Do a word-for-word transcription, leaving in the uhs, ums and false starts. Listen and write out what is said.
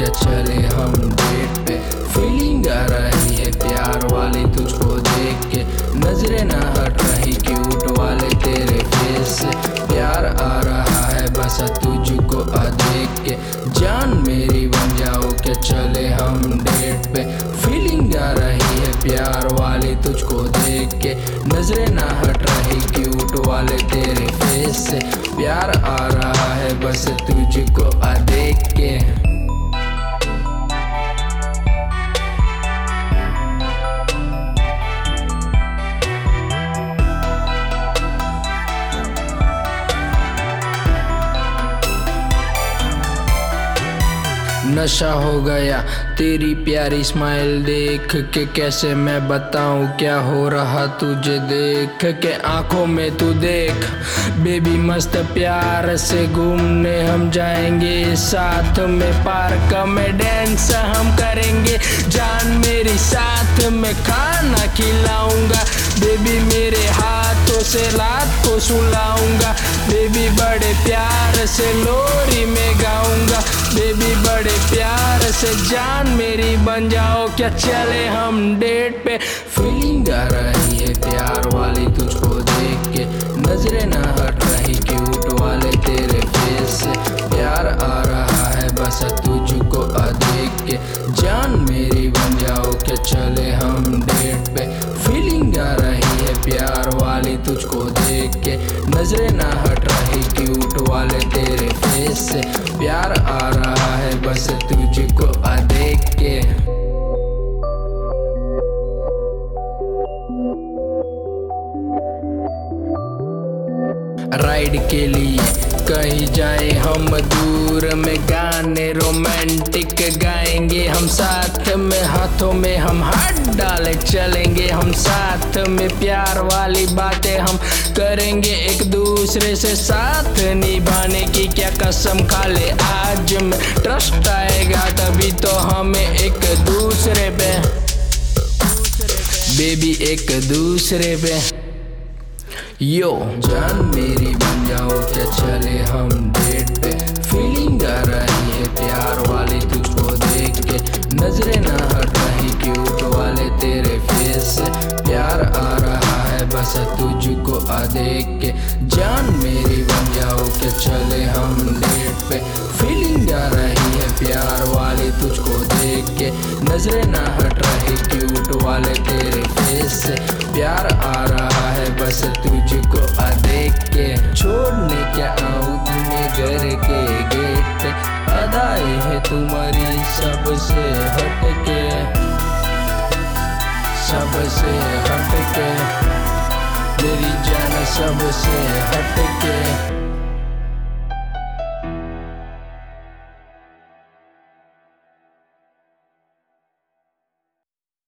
क्या चले हम डेट पे। फीलिंग आ रही है प्यार वाली तुझको देख के, नजरें ना हट रही क्यूट वाले तेरे फेस से। प्यार आ रहा है बस तुझको आ देख के, जान मेरी बन जाओ क्या चले हम डेट पे। फीलिंग आ रही है प्यार वाली तुझको देख के, नजरें ना हट रही क्यूट वाले तेरे फेस से। प्यार आ रहा है बस तुझको आ देख के। नशा हो गया तेरी प्यारी स्माइल देख के, कैसे मैं बताऊं क्या हो रहा तुझे देख के। आंखों में तू देख बेबी मस्त प्यार से घूमने हम जाएंगे, साथ में पार्क में डांस हम करेंगे। जान मेरी साथ में खाना खिलाऊंगा, बेबी मेरे हाथों से रात को सुलाऊंगा। बेबी बड़े प्यार से लोरी में गाऊंगा, बेबी बड़े प्यार से जान मेरी बन जाओ क्या चले हम डेट पे। फीलिंग आ रही है प्यार वाली तुझको देख के, नजरें ना हट रही क्यूट वाले तेरे फेस से। प्यार आ रहा है बस तुझको आ देख के, जान मेरी बन जाओ क्या चले हम डेट पे। फीलिंग आ रही है प्यार वाली तुझको देख के, नजरें ना हट रही क्यूट वाले तेरे फेस से। प्यार आ रहा है बस तुझको आ देख के। राइड के लिए कहीं जाए हम दूर में, गाने रोमांटिक गाएंगे हम साथ में। हाथों में हम हाथ डाले चलेंगे हम साथ में, प्यार वाली बातें हम करेंगे एक दूसरे से। साथ निभाने की क्या कसम खा ले आज में, ट्रस्ट आएगा तभी तो हमें एक दूसरे पे, बेबी एक दूसरे पे। यो जान मेरी बन जाओ क्या चले हम डेट पे। फीलिंग आ रही है प्यार वाली तुझको देख के, नजरें ना हट रही क्यूट वाले तेरे फेस से। प्यार आ रहा है बस तुझको आ देख के, जान मेरी बन जाओ क्या चले हम डेट पे। फीलिंग आ रही है प्यार वाली तुझको देख के, नजरें ना हट रही क्यूट वाले तेरे फेस से। प्यार आ रहा है बस तुझको आ देख के। छोड़ने क्या आऊँ तुम्हें घर के गेट पे, अदाएं है तुम्हारी सबसे हटके, सबसे हटके मेरी जान सबसे हटके।